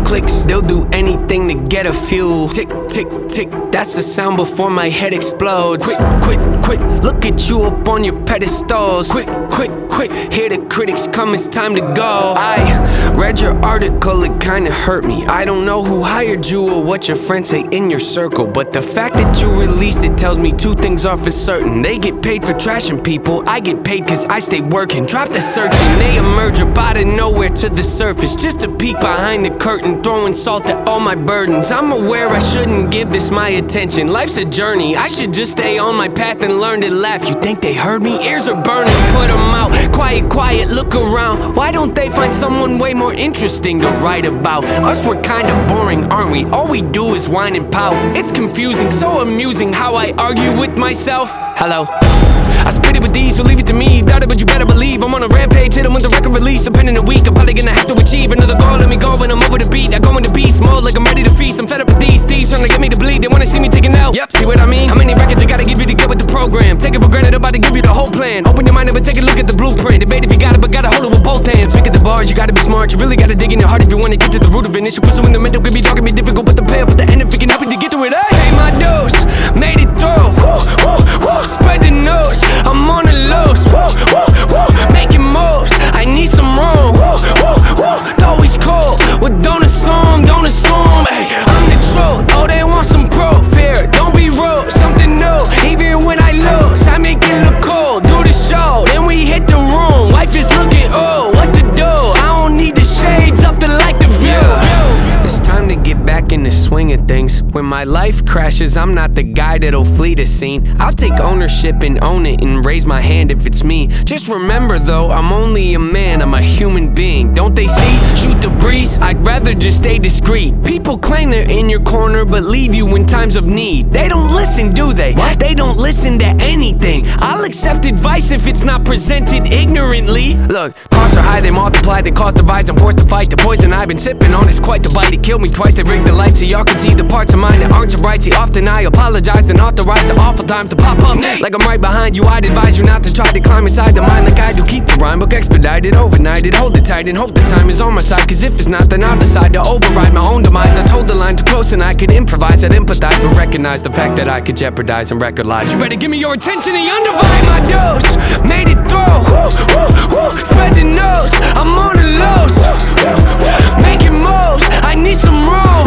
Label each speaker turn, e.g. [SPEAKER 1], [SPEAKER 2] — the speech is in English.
[SPEAKER 1] clicks. They'll do anything to get a few. Tick, tick, tick, that's the sound before my head explodes. Quick, quick, quick, look at you up on your pedestals. Quick, quick, quick, hear the critics come, it's time to go. I read your article, it kinda hurt me. I don't know who hired you or what your friends say in your circle, but the fact that you released it tells me two things are for certain. They get paid for trashing people, I get paid cause I stay working. Drop the searching, they emerge up out of nowhere to the surface, just to peek behind the curtain, throwing salt at all my burdens. I'm aware I shouldn't give this my attention. Life's a journey, I should just stay on my path and learn to laugh. You think they heard me? Ears are burning, put them out. Quiet, quiet, look around. Why don't they find someone way more interesting to write about? Us, we're kinda boring, aren't we? All we do is whine and pout. It's confusing, so amusing how I argue with myself. Hello. I spit it with these, so leave it to me. Doubt it, but you better believe I'm on a rampage. Hit 'em with the record release. Depending a week, I'm probably gonna have to achieve another goal. Let me go when I'm over the beat. I go into beast mode like I'm ready to feast. I'm fed up with these thieves trying to get me to bleed. They wanna see me taking out. Yep, see what I mean? How many records I gotta give you to get with the program? Take it for granted, I'm about to give you the whole plan. Open your mind up and take a look at the blueprint. Debate if you got it, but gotta hold it with both hands. Pick at the bars, you gotta be smart. You really gotta dig in your heart if you wanna get to the root of it. Issue pursuing the mental could be dark and be difficult, but the payoff at the end if it can help you to get to it. I pay my dose, made it through. Woo, woo, woo, spread the nose. I'm on the lows, woo, woo, woo, making moves. I need some room, woo, woo, woo. Always cool, well don't assume, don't assume. Hey, I'm the truth. Oh, they want some proof here. Don't be rude, something new. Even when I lose, I make it look cool. Do the show, then we hit the room. Wife is looking, oh, what to do? I don't need the shades up to like the view. It's time to get back in the swing of things. When my life crashes, I'm not the guy that'll flee the scene. I'll take ownership and own it and raise my hand if it's me. Just remember though, I'm only a man, I'm a human being. Don't they see? Shoot the breeze, I'd rather just stay discreet. People claim they're in your corner but leave you in times of need. They don't listen, do they? What? They don't listen to anything. I'll accept advice if it's not presented ignorantly. Look, costs are high, they multiply, they cause divides. I'm forced to fight the poison I've been sipping on. It's quite the bite, it killed me twice. They rigged the lights so y'all can see the parts of mine that aren't so bright. See, often I apologize and authorize the awful times to pop up. Like I'm right behind you, I'd advise you not to try to climb inside the mind like I do. Keep the rhyme book expedited, overnighted. Hold it tight and hope the time is on my side. Cause if it's not, then I'll decide to override my own demise. I told the line too close and I could improvise. I'd empathize but recognize the fact that I could jeopardize and record lives. You better give me your attention and undivided. My dose, made it through. Woo, woo, woo, spread the nose. I'm on the lows, making moves. I need some room.